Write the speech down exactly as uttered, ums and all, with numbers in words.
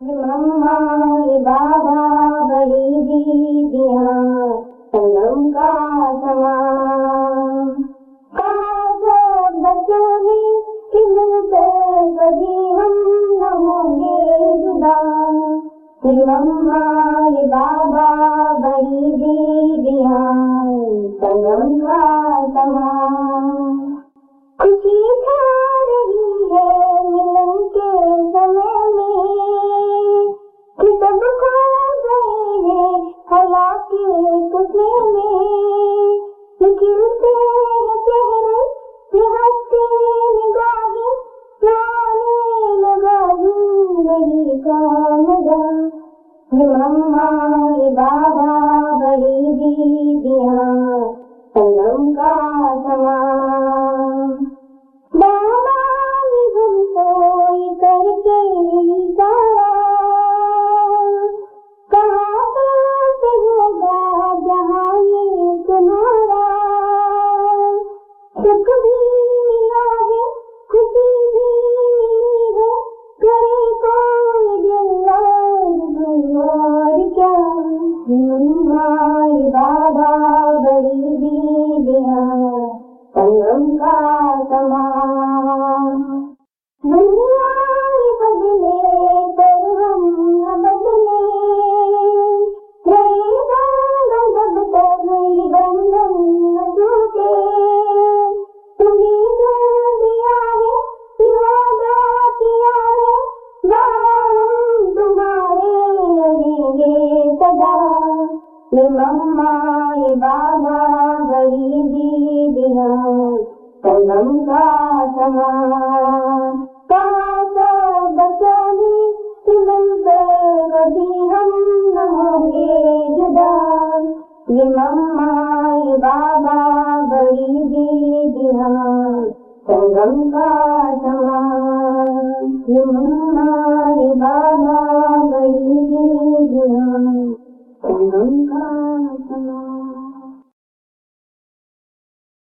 मम्मा ये बाबा बड़ी दीदियाँ संगम का समान कहा सब बच्चों ने कि मिलते कभी हम न होंगे जुदा। मम्मा ये बाबा बड़ी दीदियाँ संगम का समान खुशी छा रही है मिलन के समय में कि सब खो गए हैं हया के खुशे में निखिलते हैं चेहरे हंसते निगाहें आने लगा जिंदगी का मजा। मम्मा ये बाबा बड़ी दीदियाँ संगम का समान बाबा ने हमको ये करके इशारा कहा से होगा जहाँ ये तुम्हारा सुख भी मिला है खुशी भी मिली है करे कौन दिल और क्या। मम्मा ये बाबा बड़ी दीदियाँ संगम का समान दुनिया बदले पर हम न बदले रहेगा जब तक ये बंधन न टूटे। तुम्हें जो दिया है वादा किया है हम तुम्हारे रहेंगे सदा। मम्मा ये बाबा बड़ी दीदियाँ संगम का समान कहा सब बच्चों ने कि मिलकर कभी हम न होंगे जुदा। ये मम्मा ये बाबा बड़ी दीदियाँ संगम का समान। ये मम्मा